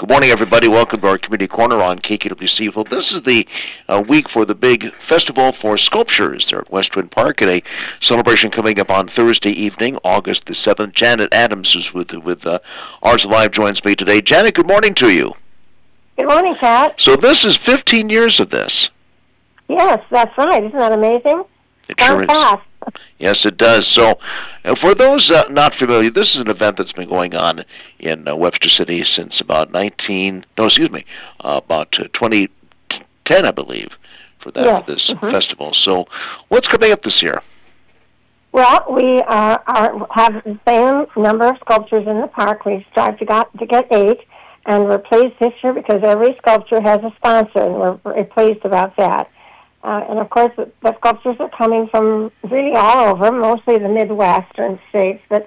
Good morning, everybody. Welcome to our Community Corner on KKWC. Well, this is the week for the big Festival for Sculptures there at West Twin Park, and a celebration coming up on Thursday evening, August the 7th. Janet Adams is with Arts Alive, joins me today. Janet, good morning to you. Good morning, Pat. So this is 15 years of this. Yes, that's right. Isn't that amazing? It sure is. Fast. Yes, it does. So, for those not familiar, this is an event that's been going on in Webster City since about 2010, I believe, for this festival. So, what's coming up this year? Well, we have the same number of sculptures in the park. We strive to get 8, and we're pleased this year because every sculpture has a sponsor, and we're very pleased about that. And, of course, the sculptures are coming from really all over, mostly the Midwestern states. But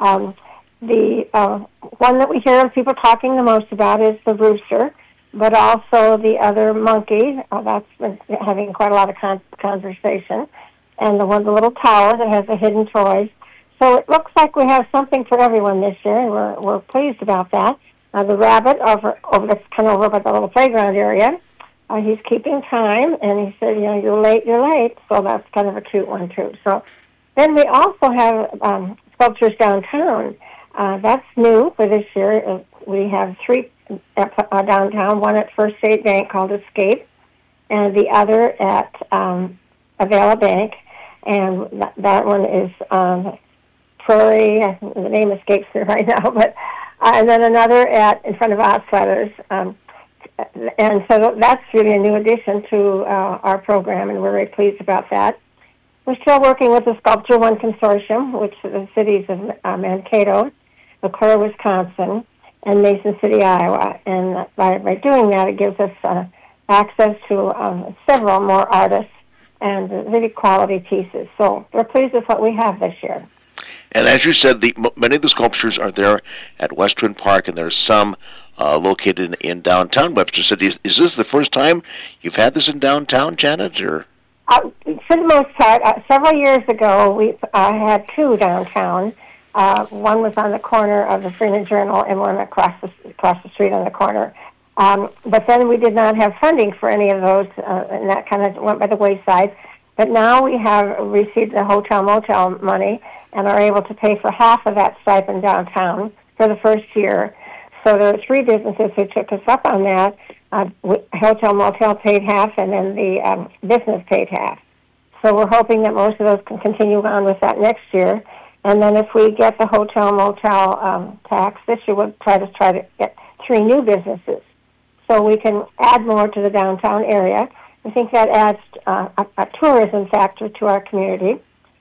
the one that we hear people talking the most about is the rooster, but also the other monkey. That's been having quite a lot of conversation. And the little tower that has the hidden toys. So it looks like we have something for everyone this year, and we're pleased about that. The rabbit that's kind of over by the little playground area. He's keeping time, and he said, you're late. So that's kind of a cute one, too. So then we also have sculptures downtown. That's new for this year. We have 3 downtown, one at First State Bank called Escape, and the other at Avila Bank, and that one is Prairie. The name escapes me right now, but and then another in front of Osweiler's. And so that's really a new addition to our program, and we're very pleased about that. We're still working with the Sculpture One Consortium, which is the cities of Mankato, LeClaire, Wisconsin, and Mason City, Iowa. And by doing that, it gives us access to several more artists and really quality pieces. So we're pleased with what we have this year. And as you said, many of the sculptures are there at West Twin Park, and there's some located in downtown Webster City. Is this the first time you've had this in downtown, Janet? Or for the most part, several years ago, we had 2 downtown. One was on the corner of the Freeman Journal, and one across the street on the corner. But then we did not have funding for any of those, and that kind of went by the wayside. But now we have received the hotel-motel money and are able to pay for half of that stipend downtown for the first year. So there are 3 businesses who took us up on that. Hotel-motel paid half, and then the business paid half. So we're hoping that most of those can continue on with that next year. And then if we get the hotel-motel tax this year, we'll try to get 3 new businesses so we can add more to the downtown area. I think that adds a tourism factor to our community,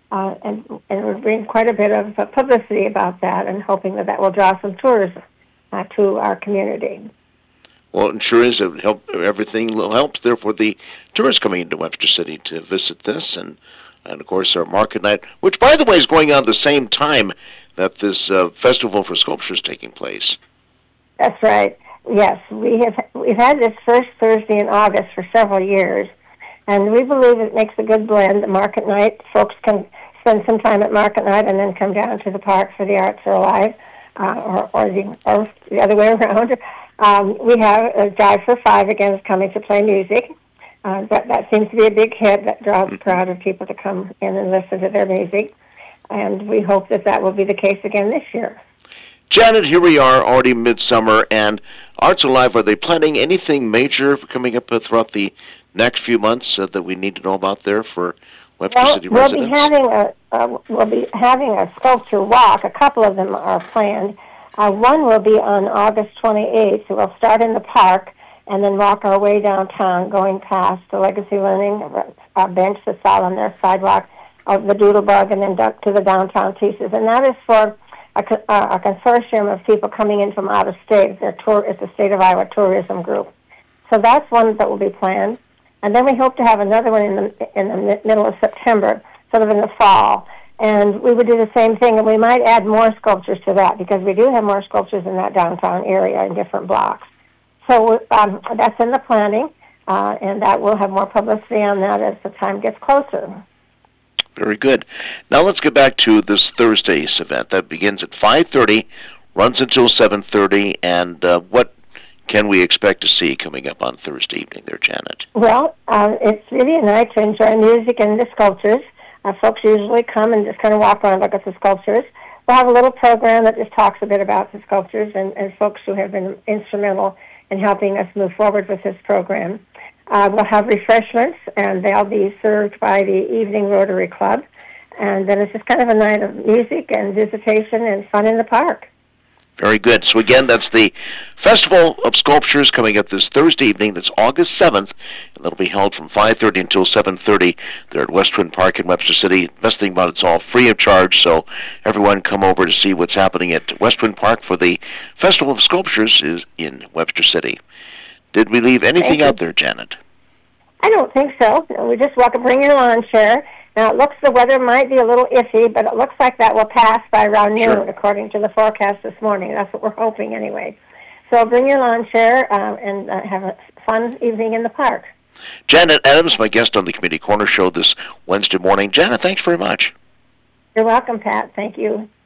and we're bringing quite a bit of publicity about that and hoping that will draw some tourism to our community. Well, it sure is. Everything helps there for the tourists coming into Webster City to visit this, and of course our market night, which by the way is going on the same time that this Festival for Sculpture is taking place. That's right. Yes, we've had this first Thursday in August for several years, and we believe it makes a good blend. The market night, folks can spend some time at market night and then come down to the park for the Arts Are Alive. Or the other way around. We have a Jive for Five again is coming to play music. That seems to be a big hit that draws a crowd of people to come in and listen to their music. And we hope that will be the case again this year. Janet, here we are, already midsummer, and Arts Alive, are they planning anything major coming up throughout the next few months that we need to know about there for Webster City residents? We'll be having a sculpture walk. A couple of them are planned. One will be on August 28th. So we'll start in the park and then walk our way downtown, going past the Legacy Learning bench that's out on their sidewalk, of the Doodlebug, and then to the downtown pieces. And that is for a consortium of people coming in from out of state. It's the State of Iowa Tourism Group. So that's one that will be planned. And then we hope to have another one in the middle of September, sort of in the fall. And we would do the same thing, and we might add more sculptures to that because we do have more sculptures in that downtown area in different blocks. So that's in the planning, and that we'll have more publicity on that as the time gets closer. Very good. Now let's get back to this Thursday's event. That begins at 5:30, runs until 7:30, and what can we expect to see coming up on Thursday evening there, Janet? Well, it's really a night to enjoy music and the sculptures. Folks usually come and just kind of walk around and look at the sculptures. We'll have a little program that just talks a bit about the sculptures and folks who have been instrumental in helping us move forward with this program. We'll have refreshments, and they'll be served by the Evening Rotary Club. And then it's just kind of a night of music and visitation and fun in the park. Very good. So again, that's the Festival of Sculptures coming up this Thursday evening. That's August 7th, and that'll be held from 5:30 until 7:30 there at West Twin Park in Webster City. Best thing about it's all free of charge, so everyone come over to see what's happening at West Twin Park for the Festival of Sculptures is in Webster City. Did we leave anything out there, Janet? I don't think so. We just bring your lawn chair. Now, it looks the weather might be a little iffy, but it looks like that will pass by around noon, according to the forecast this morning. That's what we're hoping anyway. So bring your lawn chair and have a fun evening in the park. Janet Adams, my guest on the Community Corner Show this Wednesday morning. Janet, thanks very much. You're welcome, Pat. Thank you.